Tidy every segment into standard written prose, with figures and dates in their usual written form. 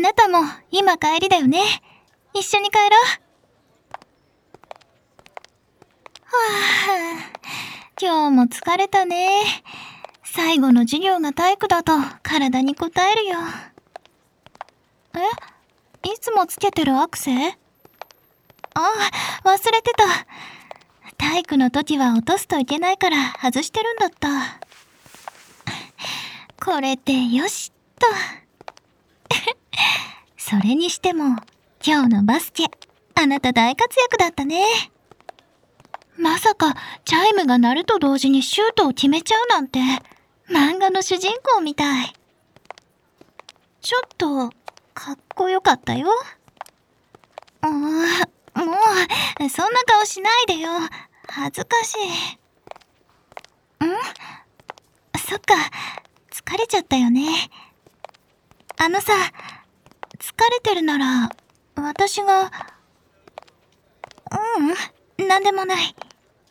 なたも今帰りだよね。一緒に帰ろう。はぁ、今日も疲れたね。最後の授業が体育だと体に応えるよ。いつもつけてるアクセ？忘れてた。体育の時は落とすといけないから外してるんだった。これでよしっと。それにしても今日のバスケ、あなた大活躍だったね。まさかチャイムが鳴ると同時にシュートを決めちゃうなんて、漫画の主人公みたい。ちょっとかっこよかったよ。もうそんな顔しないでよ。恥ずかしい。そっか、疲れちゃったよね。さ、疲れてるなら私が。なんでもない。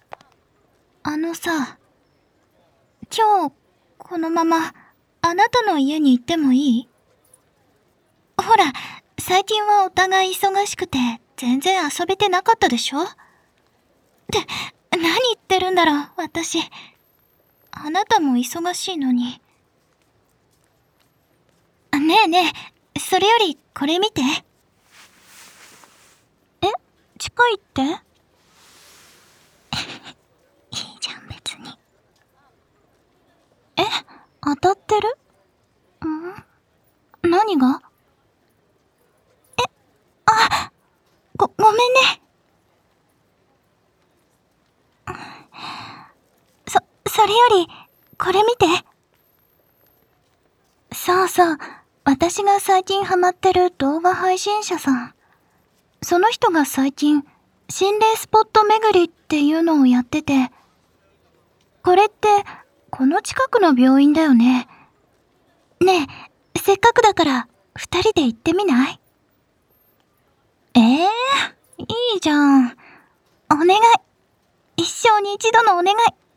さ、今日このままあなたの家に行ってもいい？ほら、最近はお互い忙しくて全然遊べてなかったでしょ？って何言ってるんだろう、私。あなたも忙しいのに。ねえねえ、それよりこれ見て。近いって？いいじゃん別に。当たってる？何が？ごめんね。それよりこれ見て。そうそう、私が最近ハマってる動画配信者さん。その人が最近心霊スポット巡りっていうのをやってて、これってこの近くの病院だよね。ねえ、せっかくだから二人で行ってみない？いいじゃん。お願い。一生に一度のお願い。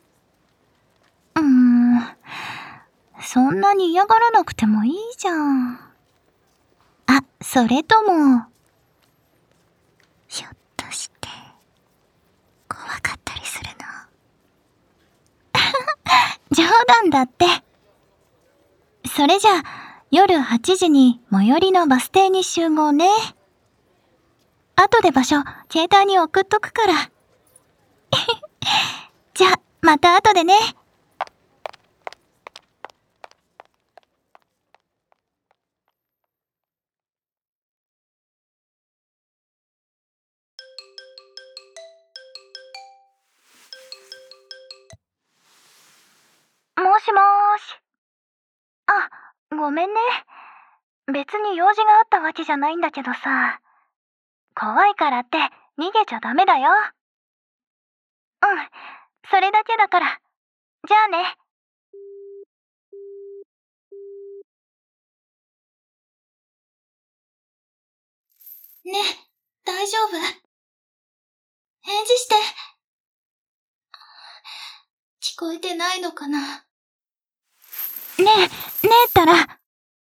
そんなに嫌がらなくてもいいじゃん。それとも、ひょっとして怖かったりするの？冗談だって。それじゃあ夜8時に最寄りのバス停に集合ね。後で場所携帯に送っとくから。じゃあまた後でね。もしもーし。ごめんね。別に用事があったわけじゃないんだけどさ。怖いからって逃げちゃダメだよ。それだけだから。じゃあね。ねえ、大丈夫？返事して。聞こえてないのかな？ねえったら。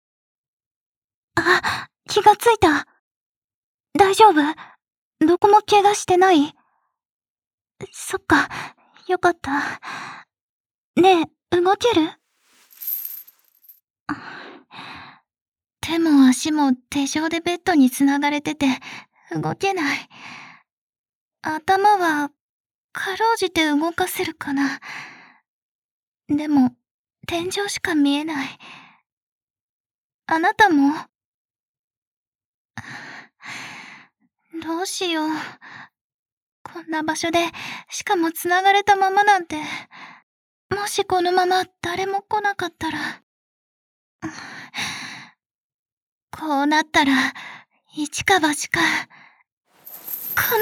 気がついた。大丈夫？どこも怪我してない？そっか、よかった。ねえ、動ける？手も足も手錠でベッドに繋がれてて、動けない。頭は、かろうじて動かせるかな。でも、天井しか見えない。あなたも？どうしよう。こんな場所で、しかも繋がれたままなんて。もしこのまま誰も来なかったら。こうなったら、一か八か。この、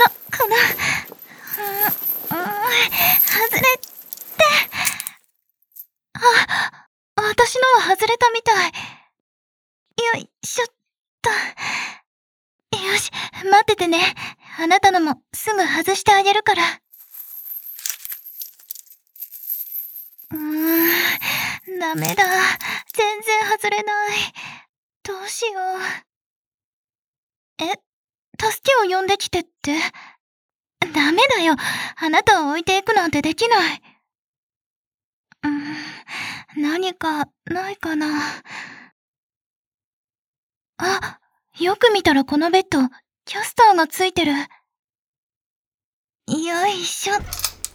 外れて。私のは外れたみたい。よいしょっと。よし、待っててね。あなたのもすぐ外してあげるから。ダメだ。全然外れない。どうしよう。 え、助けを呼んできてって？ダメだよ。あなたを置いていくなんてできない。何かないかな。あ、よく見たらこのベッド、キャスターがついてる。よいしょっと。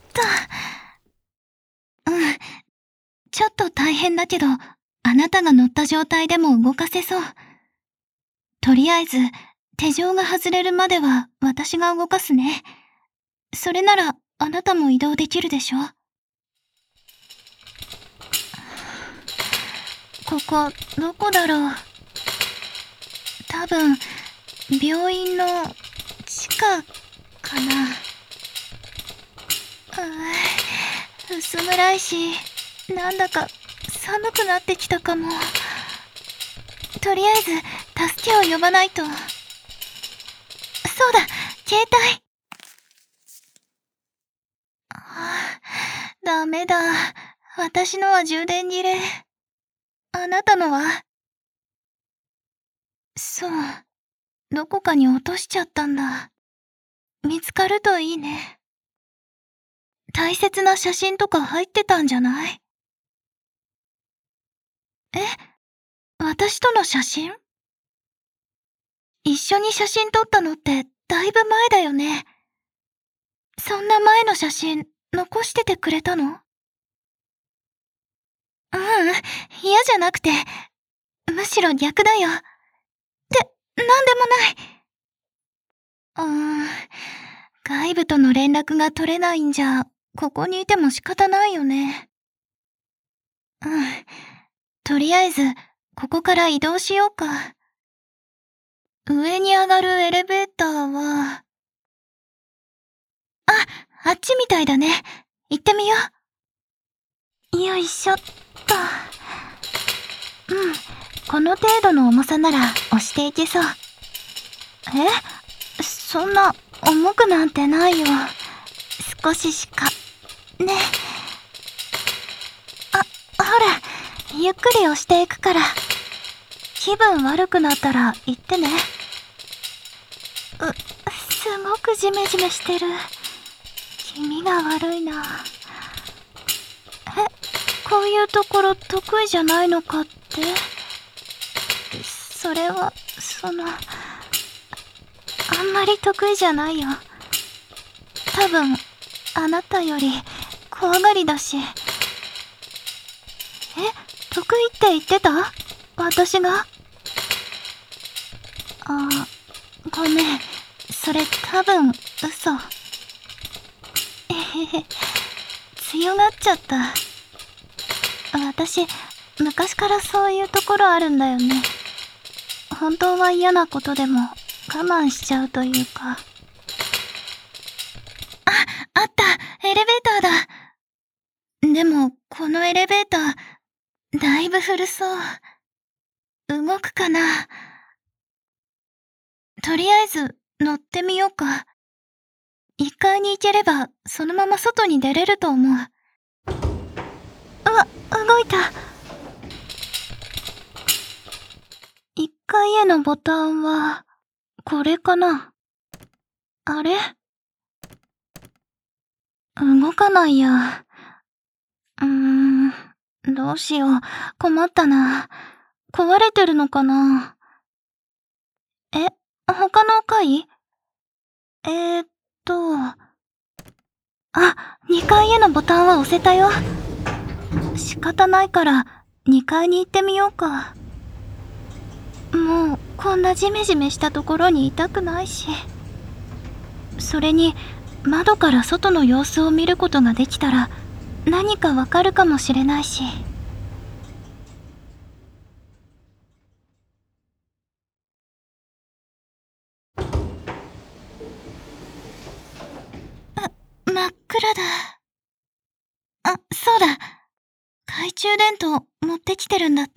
ちょっと大変だけど、あなたが乗った状態でも動かせそう。とりあえず、手錠が外れるまでは私が動かすね。それなら、あなたも移動できるでしょ？ここ、どこだろう。多分、病院の地下かな。薄暗いし、なんだか寒くなってきたかも。とりあえず、助けを呼ばないと。そうだ、携帯。ダメだ。私のは充電切れ。あなたのは？そう。どこかに落としちゃったんだ。見つかるといいね。大切な写真とか入ってたんじゃない？え？私との写真？一緒に写真撮ったのってだいぶ前だよね。そんな前の写真残しててくれたの？嫌じゃなくて、むしろ逆だよ。って、なんでもない。外部との連絡が取れないんじゃ、ここにいても仕方ないよね。とりあえず、ここから移動しようか。上に上がるエレベーターは、あっちみたいだね。行ってみよう。よいしょっと。この程度の重さなら押していけそう。そんな重くなんてないよ。少ししか。ね。ほら、ゆっくり押していくから。気分悪くなったら言ってね。すごくジメジメしてる。気味が悪いな。こういうところ得意じゃないのかって？それは、あんまり得意じゃないよ。多分、あなたより怖がりだし。得意って言ってた？私が？ごめん。それ多分、嘘。強がっちゃった。私、昔からそういうところあるんだよね。本当は嫌なことでも我慢しちゃうというか。あった、エレベーターだ。でも、このエレベーター、だいぶ古そう。動くかな？とりあえず、乗ってみようか。1階に行ければ、そのまま外に出れると思う。動いた。1階へのボタンは、これかな？あれ？動かないや。どうしよう。困ったな。壊れてるのかな？他の階？2階へのボタンは押せたよ。仕方ないから、2階に行ってみようか。もう、こんなジメジメしたところにいたくないし。それに、窓から外の様子を見ることができたら、何かわかるかもしれないし。真っ暗だ。そうだ。懐中電灯持ってきてるんだった。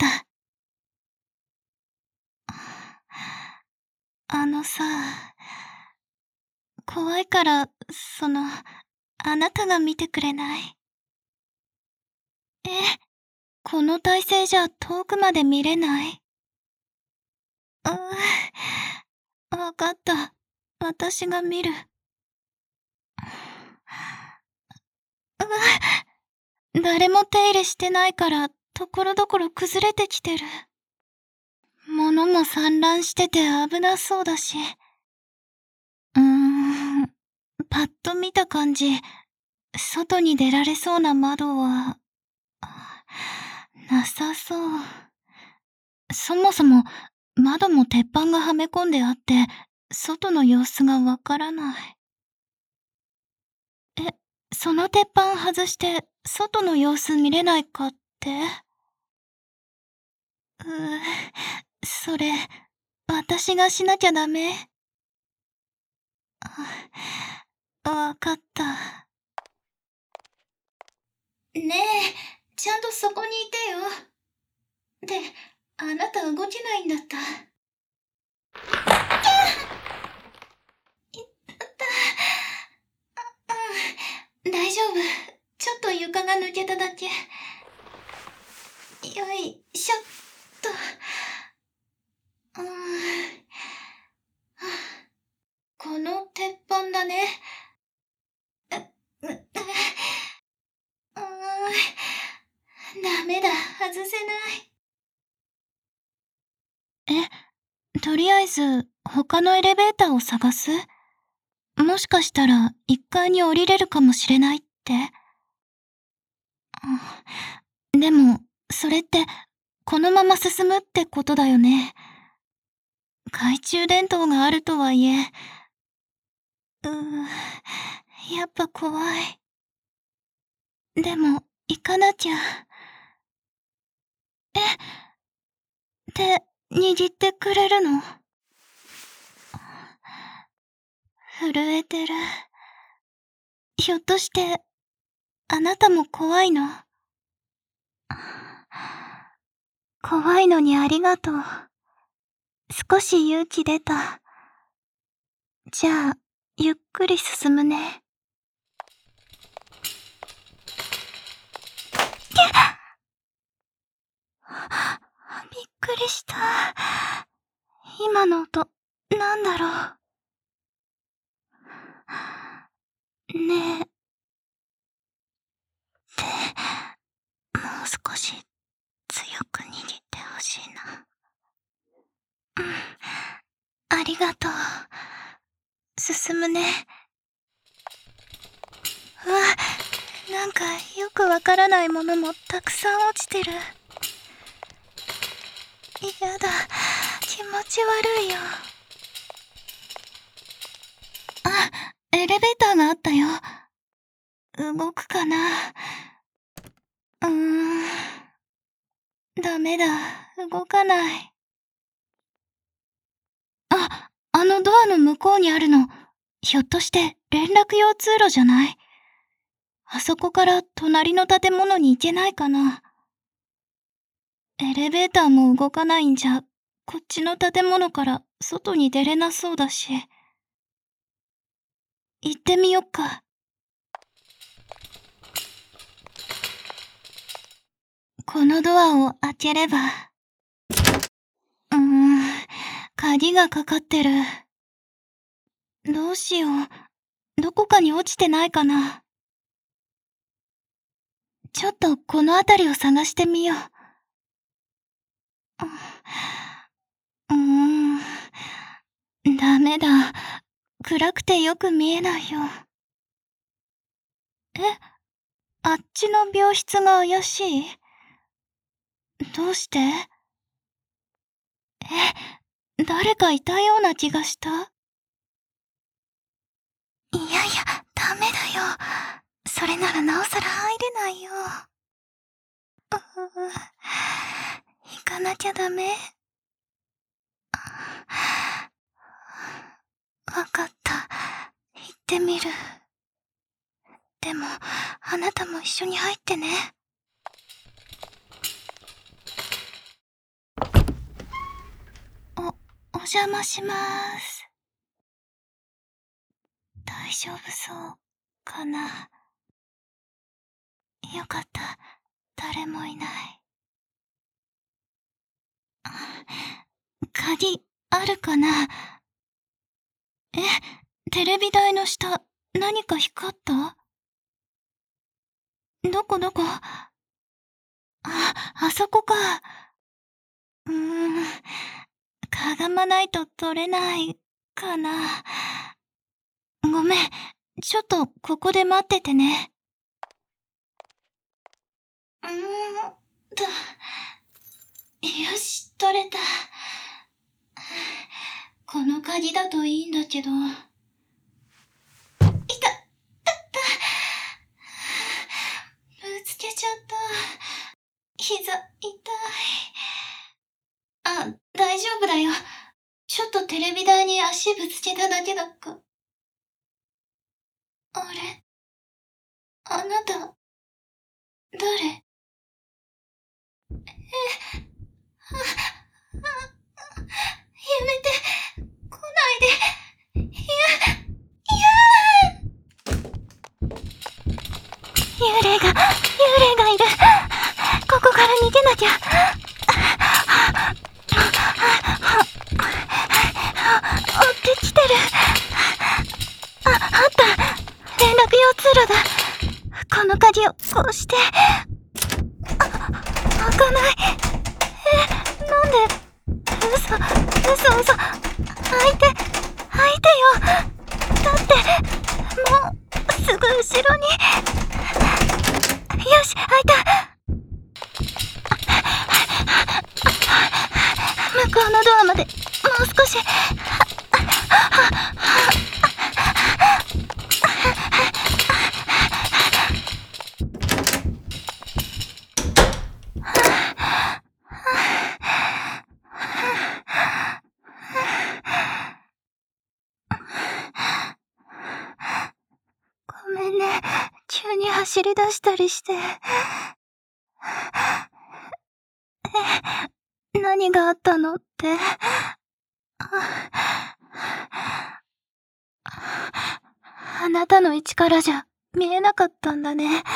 あのさ、怖いから、あなたが見てくれない？この体勢じゃ遠くまで見れない？わ私が見る。誰も手入れしてないから、ところどころ崩れてきてる。物も散乱してて危なそうだし。パッと見た感じ、外に出られそうな窓は、なさそう。そもそも、窓も鉄板がはめ込んであって、外の様子がわからない。その鉄板外して、外の様子見れないかって？それ、私がしなきゃダメ？わかった。ねえ、ちゃんとそこにいてよ。で、あなた動けないんだった。大丈夫。ちょっと床が抜けただけ。よいしょっと。この鉄板だね。ダメだ、外せない。とりあえず、他のエレベーターを探す？もしかしたら、1階に降りれるかもしれないって。でも、それって、このまま進むってことだよね。懐中電灯があるとはいえ、やっぱ怖い。でも、行かなきゃ。手、握ってくれるの？震えてる。ひょっとして、あなたも怖いの？怖いのにありがとう。少し勇気出た。じゃあ、ゆっくり進むね。びっくりした。今の音、なんだろう。ねえ。手、もう少し強く握ってほしいな。ありがとう。進むね。なんかよくわからないものもたくさん落ちてる。やだ、気持ち悪いよ。エレベーターがあったよ。動くかな？ダメだ、動かない。あのドアの向こうにあるの、ひょっとして連絡用通路じゃない？あそこから隣の建物に行けないかな？エレベーターも動かないんじゃ、こっちの建物から外に出れなそうだし。行ってみよっか。このドアを開ければ。鍵がかかってる。どうしよう。どこかに落ちてないかな。ちょっとこの辺りを探してみよう。ダメだ。暗くてよく見えないよ。あっちの病室が怪しい？どうして？誰かいたような気がした？いやいや、ダメだよ。それならなおさら入れないよ。行かなきゃダメ？わかった。行ってみる。でも、あなたも一緒に入ってね。お邪魔します。大丈夫そうかな。よかった。誰もいない。鍵、あるかな？ テレビ台の下、何か光った？どこ？あそこか。かがまないと取れないかな。ごめん、ちょっとここで待っててね。よし、取れた。この鍵だといいんだけど。ぶつけちゃった。膝、痛い。大丈夫だよ。ちょっとテレビ台に足ぶつけただけだっか。あれ？あなた、誰？やめて、来ないで。幽霊がいる。ここから逃げなきゃ。追ってきてる。あった。連絡用通路だ。この鍵をこうして。開かない。なんで？嘘。開いてよ。だって、もう、すぐ後ろに。よし、開いた。向こうのドアまで、もう少し。ごめんね。急に走り出したりして。何があったのって。あなたの位置からじゃ見えなかったんだね。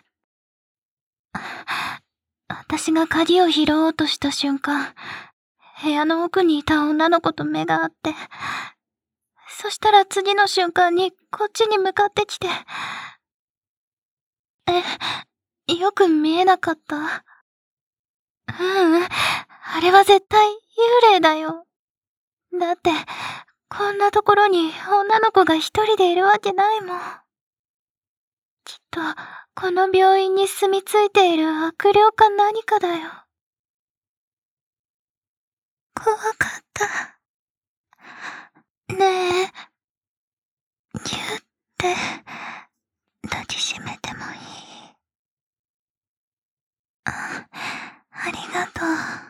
私が鍵を拾おうとした瞬間、部屋の奥にいた女の子と目が合って、そしたら次の瞬間にこっちに向かってきて。よく見えなかった？あれは絶対幽霊だよ。だって、こんなところに女の子が一人でいるわけないもん。きっと、この病院に住み着いている悪霊か何かだよ。怖かった。ねえ、ぎゅって抱きしめてもいい？ありがとう。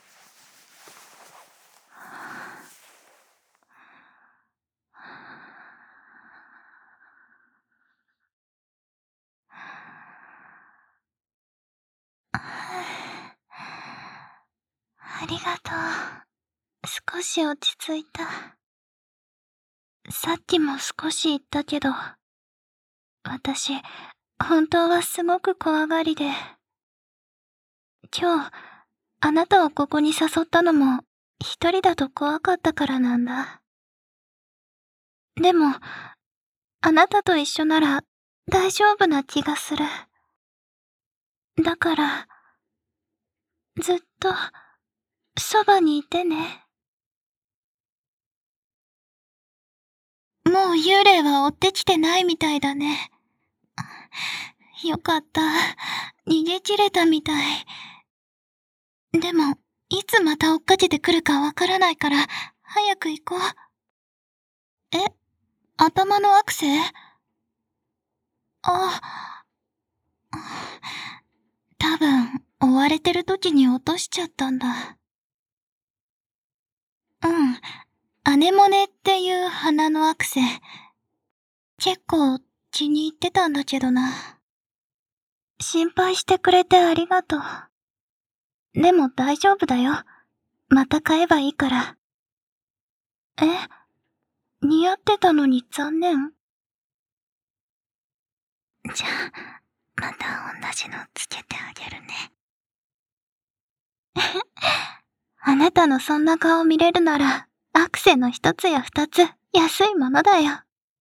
ありがとう。少し落ち着いた。さっきも少し言ったけど、私、本当はすごく怖がりで。今日、あなたをここに誘ったのも、一人だと怖かったからなんだ。でも、あなたと一緒なら大丈夫な気がする。だから、ずっと、そばにいてね。もう幽霊は追ってきてないみたいだね。よかった。逃げ切れたみたい。でも、いつまた追っかけてくるかわからないから、早く行こう。頭のアクセ？多分、追われてる時に落としちゃったんだ。アネモネっていう花のアクセ。結構気に入ってたんだけどな。心配してくれてありがとう。でも大丈夫だよ。また買えばいいから。似合ってたのに残念。じゃあ、また同じのつけてあげるね。あなたのそんな顔見れるなら、 アクセの一つや二つ、安いものだよ。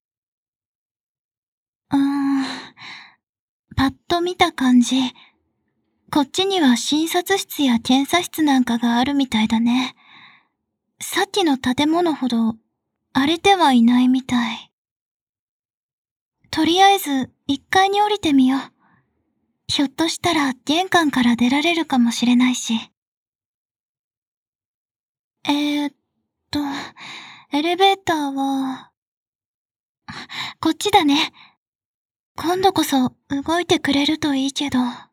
パッと見た感じ、こっちには診察室や検査室なんかがあるみたいだね。さっきの建物ほど荒れてはいないみたい。とりあえず1階に降りてみよう。ひょっとしたら玄関から出られるかもしれないし。エレベーターは、こっちだね。今度こそ動いてくれるといいけど。あ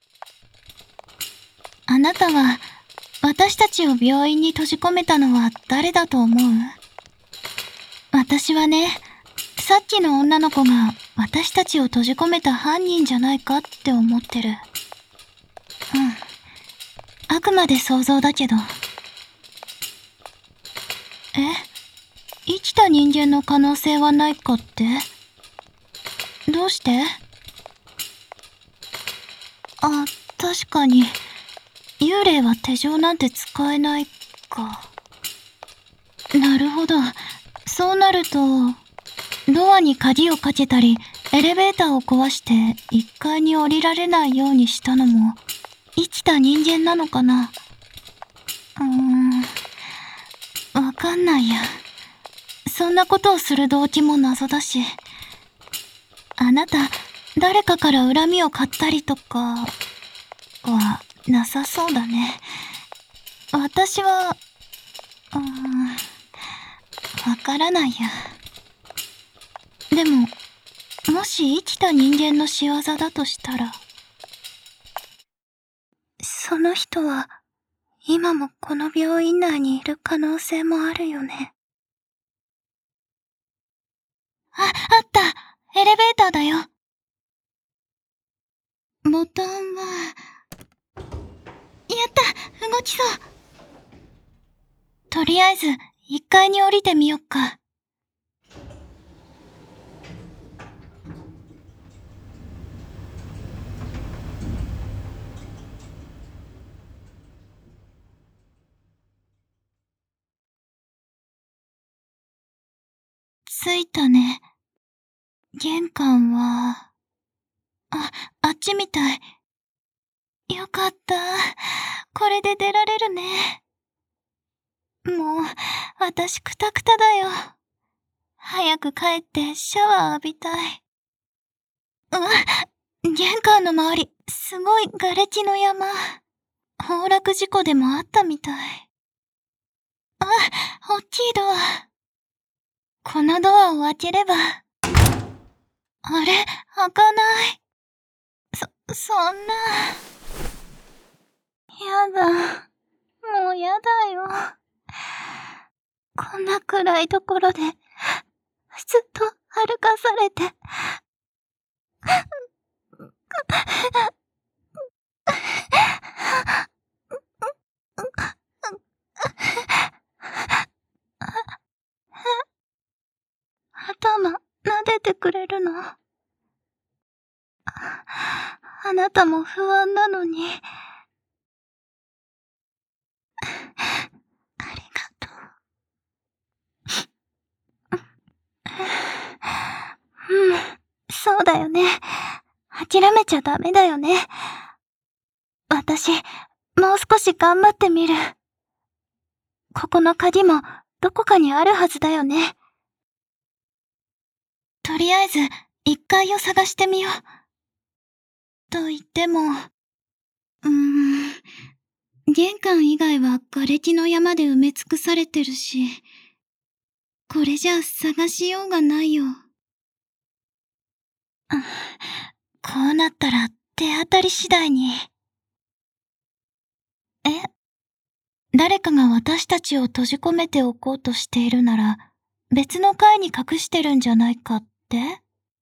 なたは私たちを病院に閉じ込めたのは誰だと思う？私はね、さっきの女の子が私たちを閉じ込めた犯人じゃないかって思ってる。あくまで想像だけど。生きた人間の可能性はないかって？どうして？確かに。幽霊は手錠なんて使えないか。なるほど。そうなると、ドアに鍵をかけたり、エレベーターを壊して1階に降りられないようにしたのも、生きた人間なのかな？わかんないや。そんなことをする動機も謎だし。あなた、誰かから恨みを買ったりとか、は、なさそうだね。私は、わからないや。でも、もし生きた人間の仕業だとしたら、その人は、今もこの病院内にいる可能性もあるよね。あった！エレベーターだよ。ボタンは、やった！動きそう！とりあえず、1階に降りてみよっか。着いたね。玄関は、あっちみたい。よかった。これで出られるね。もう、私くたくただよ。早く帰ってシャワー浴びたい。玄関の周り、すごい瓦礫の山。崩落事故でもあったみたい。大きいドア。このドアを開ければ。あれ、開かない。そんな。やだ。もうやだよ。こんな暗いところで、ずっと歩かされて。頭、撫でてくれるの？あなたも不安なのに。ありがとう。そうだよね。諦めちゃダメだよね。私、もう少し頑張ってみる。ここの鍵もどこかにあるはずだよね。とりあえず、1階を探してみよう。と言っても、玄関以外は瓦礫の山で埋め尽くされてるし、これじゃ探しようがないよ。こうなったら手当たり次第に。誰かが私たちを閉じ込めておこうとしているなら、別の階に隠してるんじゃないかって？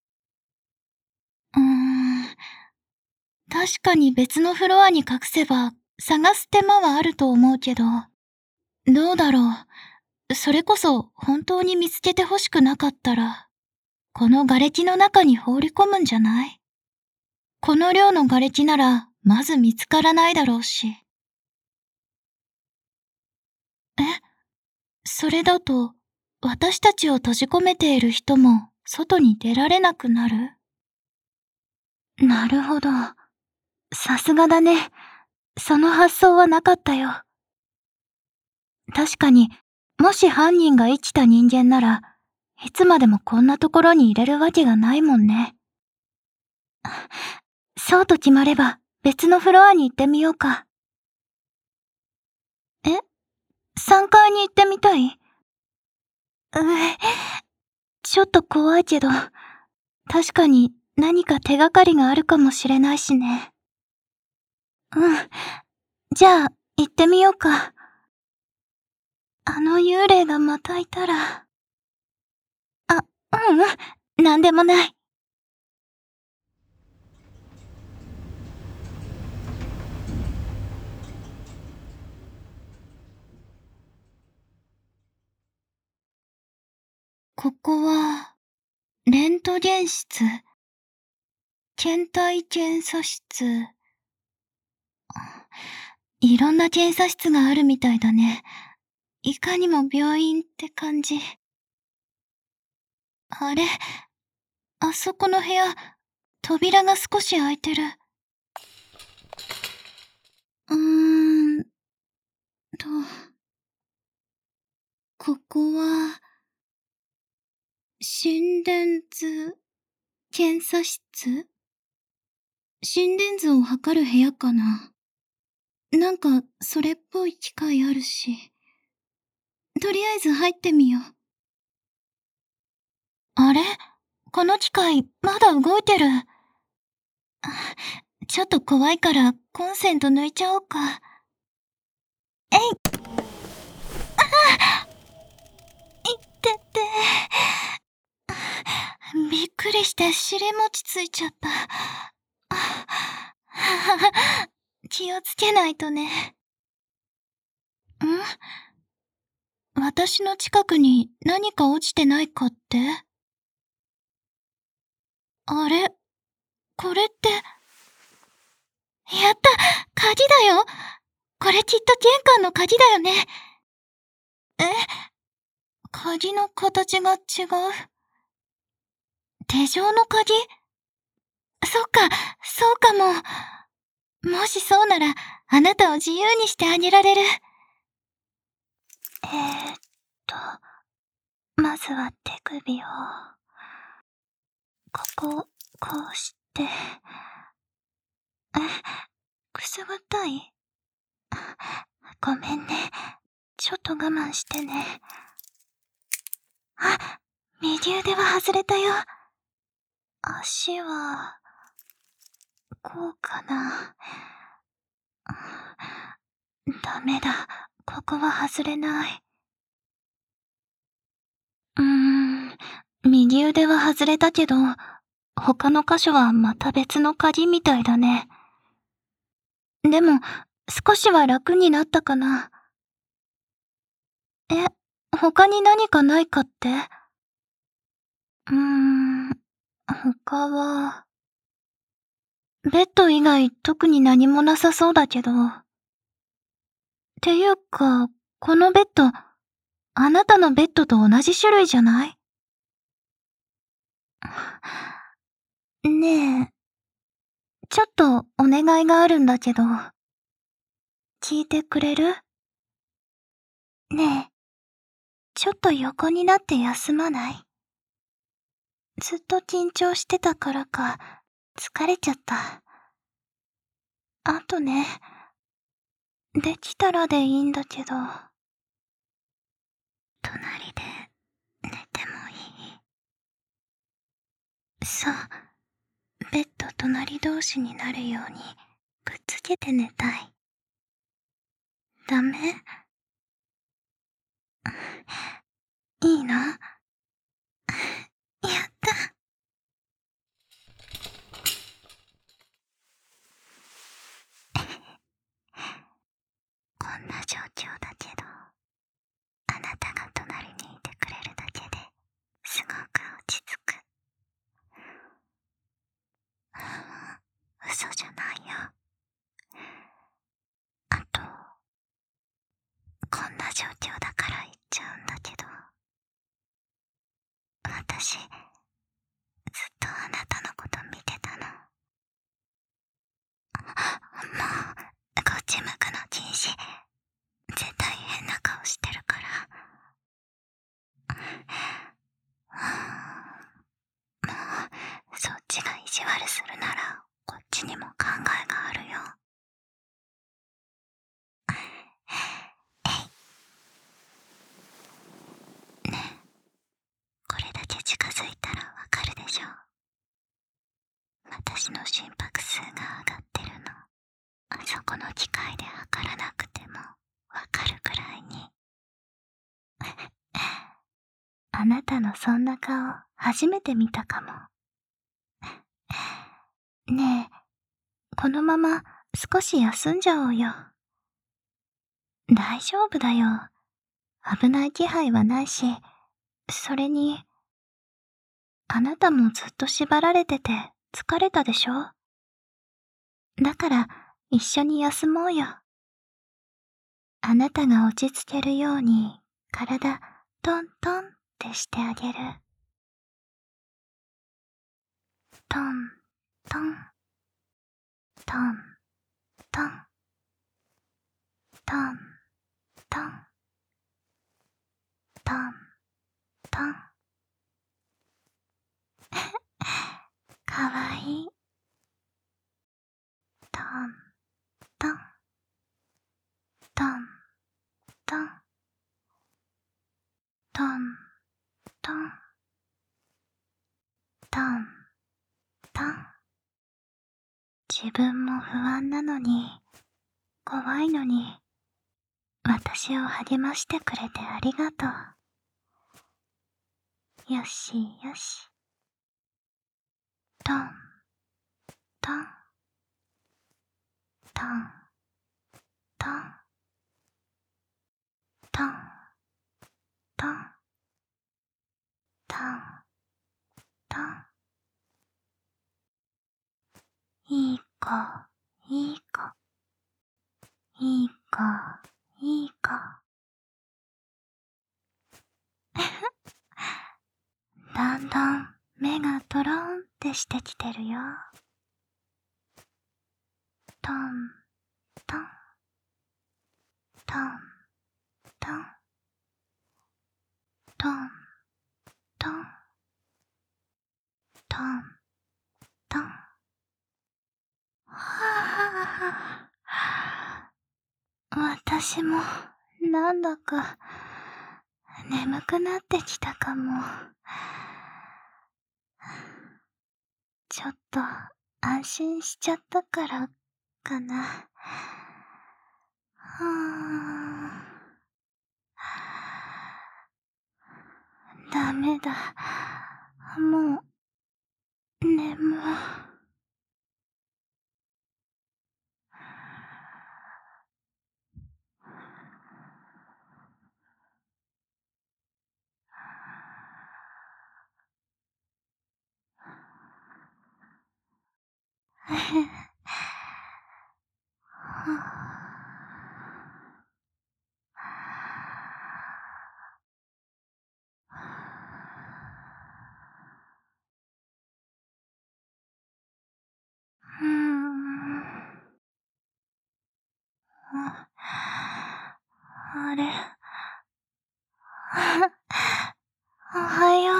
確かに別のフロアに隠せば、探す手間はあると思うけど、どうだろう。それこそ本当に見つけてほしくなかったら、この瓦礫の中に放り込むんじゃない？この量の瓦礫なら、まず見つからないだろうし。 それだと、私たちを閉じ込めている人も外に出られなくなる？なるほど。さすがだね。その発想はなかったよ。確かに、もし犯人が生きた人間なら、いつまでもこんなところに入れるわけがないもんね。そうと決まれば、別のフロアに行ってみようか。え？ 3 階に行ってみたい？ちょっと怖いけど、確かに何か手がかりがあるかもしれないしね。じゃあ、行ってみようか。あの幽霊がまたいたら。なんでもない。ここは、レントゲン室、検体検査室。いろんな検査室があるみたいだね。いかにも病院って感じ。あれ？あそこの部屋、扉が少し開いてる。と、ここは、心電図検査室？心電図を測る部屋かな。なんか、それっぽい機械あるし。とりあえず入ってみよう。あれ？この機械、まだ動いてる。ちょっと怖いから、コンセント抜いちゃおうか。えい！いってって。びっくりして尻餅ついちゃった。気をつけないとね。私の近くに何か落ちてないかって？あれ？これって。やった！鍵だよ！これきっと玄関の鍵だよね。鍵の形が違う。手錠の鍵？そっか、そうかも。もしそうなら、あなたを自由にしてあげられる。まずは手首を、こうして。くすぐったい？ごめんね。ちょっと我慢してね。右腕は外れたよ。足は、こうかな。ダメだ。ここは外れない。右腕は外れたけど、他の箇所はまた別の鍵みたいだね。でも、少しは楽になったかな。他に何かないかって？他は、ベッド以外特に何もなさそうだけど。っていうか、このベッド、あなたのベッドと同じ種類じゃない？ねえ、ちょっとお願いがあるんだけど、聞いてくれる？ねえ、ちょっと横になって休まない？ずっと緊張してたからか、疲れちゃった。あとね、できたらでいいんだけど、隣で寝てもいい？そう、ベッド隣同士になるようにくっつけて寝たい。ダメ？いいの？やった。こんな状況だけど、あなたが隣にいてくれるだけですごく落ち着く。嘘じゃないよ。あと、こんな状況だから言っちゃうんだ私、ずっとあなたのこと見てたの。もう、こっち向くの禁止。絶対変な顔してるから。もう、そっちが意地悪するなら、こっちにも考えがあるよ。ねえ、これだけ近づいたらわかるでしょ。私の心拍数が上がってるの。あそこの機械で測らなくてもわかるくらいに。あなたのそんな顔初めて見たかも。ねえ、このまま少し休んじゃおうよ。大丈夫だよ。危ない気配はないし、それに、あなたもずっと縛られてて疲れたでしょ？だから一緒に休もうよ。あなたが落ち着けるように体トントンってしてあげる。トントントントントントントントン。かわいい。トントントントントントントントン。自分も不安なのに、怖いのに、私を励ましてくれてありがとう。よしよし。トントントントントントントントン。いい子、いい子、いい子、いい子。だんだん目がトロンってしてきてるよ。トントントントントントントントン。はぁ、私もなんだか眠くなってきたかも。ちょっと安心しちゃったからかな。ダメだ。もう、眠。あれ。おはよう。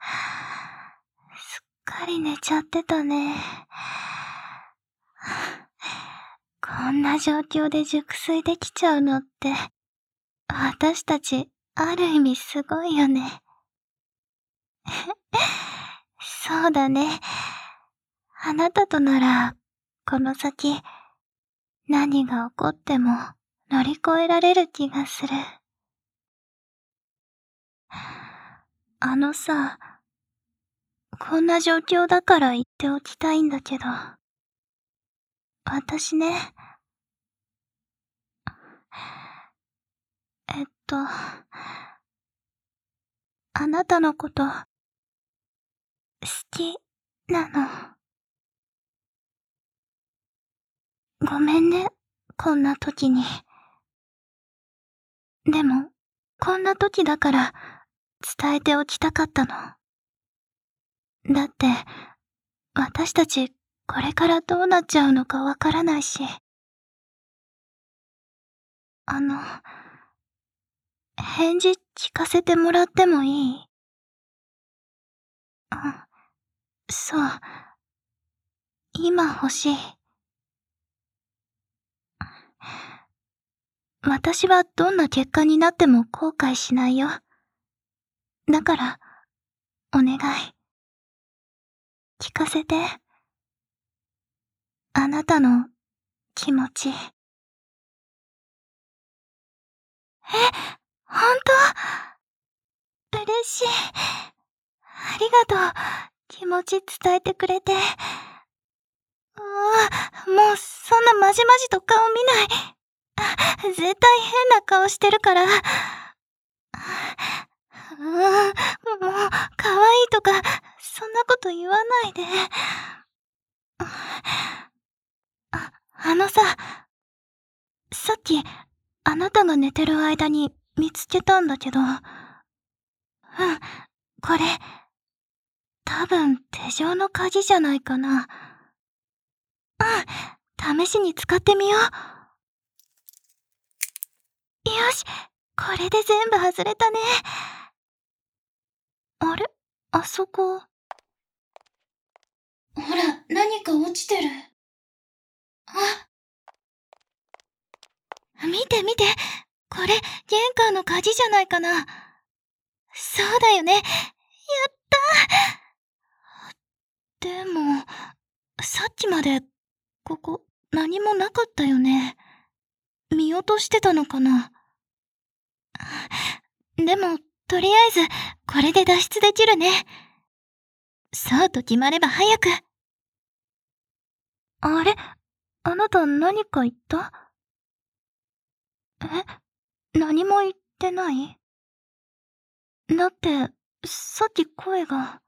すっかり寝ちゃってたね。こんな状況で熟睡できちゃうのって、私たち、ある意味すごいよね。そうだね。あなたとなら、この先、何が起こっても乗り越えられる気がする。あのさ、こんな状況だから言っておきたいんだけど、私ね、あなたのこと、好きなの。ごめんね、こんな時に。でも、こんな時だから伝えておきたかったの。 だって、私たちこれからどうなっちゃうのかわからないし。返事聞かせてもらってもいい？そう。今欲しい。私はどんな結果になっても後悔しないよ。だから、お願い。聞かせて。あなたの気持ち。ほんと？嬉しい。ありがとう。気持ち伝えてくれて。もうそんなまじまじと顔見ない。絶対変な顔してるから。もう、可愛いとか、そんなこと言わないで。さっき、あなたが寝てる間に見つけたんだけど。これ、多分手錠の鍵じゃないかな。試しに使ってみよう。よし、これで全部外れたね。あれ？あそこ。ほら、何か落ちてる。見て見て。これ、玄関の鍵じゃないかな。そうだよね。やったー。でも、さっきまで、ここ、何もなかったよね。見落としてたのかな。でも、とりあえず、これで脱出できるね。そうと決まれば早く。あれ？あなた何か言った？何も言ってない？だって、さっき声が。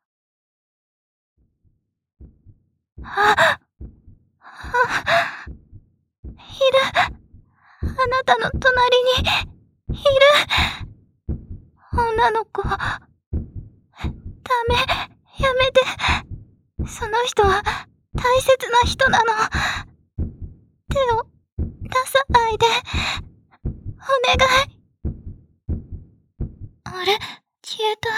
いる。あなたの隣に、いる。女の子。ダメ、やめて。その人は、大切な人なの。手を、出さないで。お願い。あれ？消えた。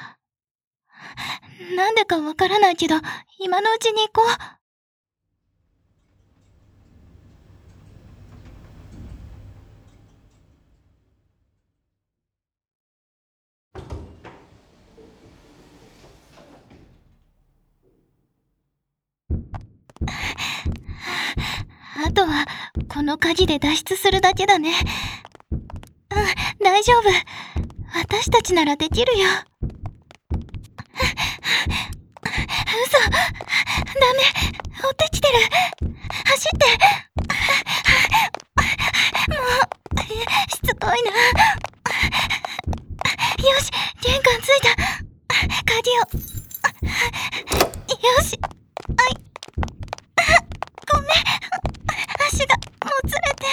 なんでかわからないけど、今のうちに行こう。あとは、この鍵で脱出するだけだね。大丈夫。私たちならできるよ。嘘。ダメ。追ってきてる。走って。もう、しつこいな。よし、玄関着いた。鍵を。よし。ごめん。足がもつれて。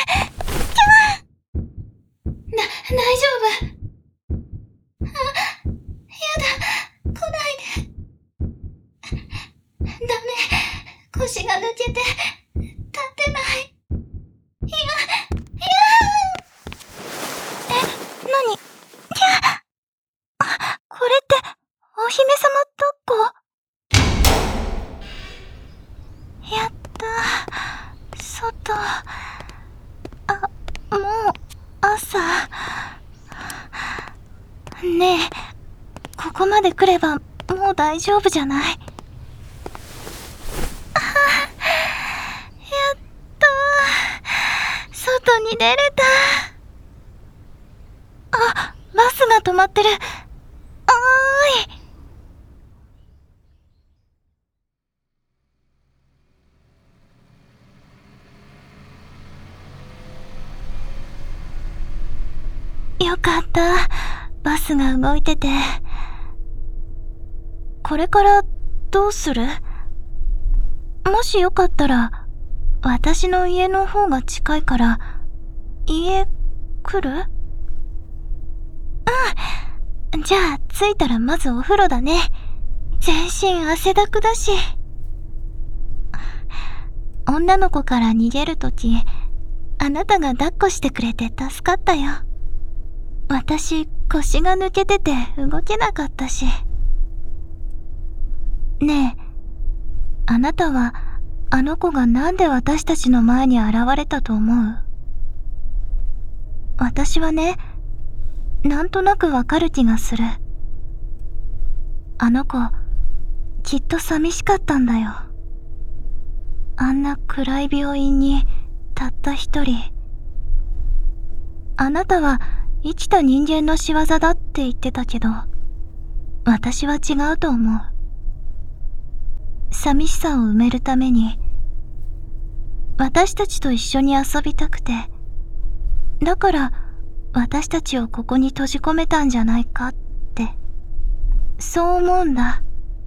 大丈夫。やだ。来ないで。ダメ。腰が抜けて、立てない。何？これって、お姫様抱っこ？やったー。外。もう、朝。ねえ、ここまで来れば、もう大丈夫じゃない？やったー。外に出れた。バスが止まってる。おーい。よかった。バスが動いてて。これからどうする？もしよかったら、私の家の方が近いから、家来る？じゃあ着いたらまずお風呂だね。 全身汗だくだし。女の子から逃げるとき、あなたが抱っこしてくれて助かったよ。私、腰が抜けてて動けなかったし。ねえ、あなたはあの子がなんで私たちの前に現れたと思う？私はね、なんとなくわかる気がする。あの子、きっと寂しかったんだよ。あんな暗い病院にたった一人。あなたは生きた人間の仕業だって言ってたけど、私は違うと思う。寂しさを埋めるために、私たちと一緒に遊びたくて、だから私たちをここに閉じ込めたんじゃないかって、そう思うんだ。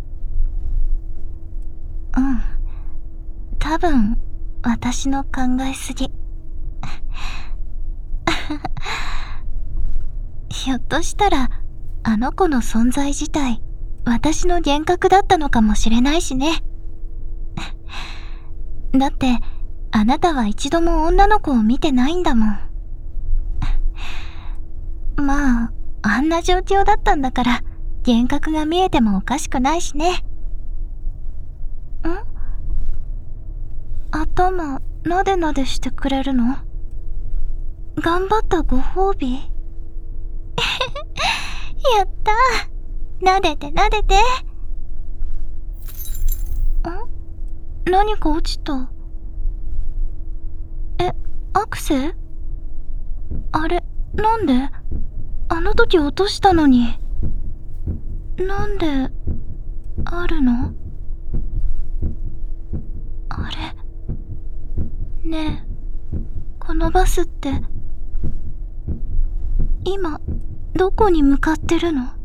うん。多分、私の考えすぎ。ひょっとしたら、あの子の存在自体、私の幻覚だったのかもしれないしね。だって、あなたは一度も女の子を見てないんだもん。まあ、あんな状況だったんだから、幻覚が見えてもおかしくないしね。頭、なでなでしてくれるの？頑張ったご褒美？やったー。なでてなでて。何か落ちた。アクセ？あれ、なんで？あの時落としたのに。なんで、あるの？あれ。ねえ、このバスって、今、どこに向かってるの？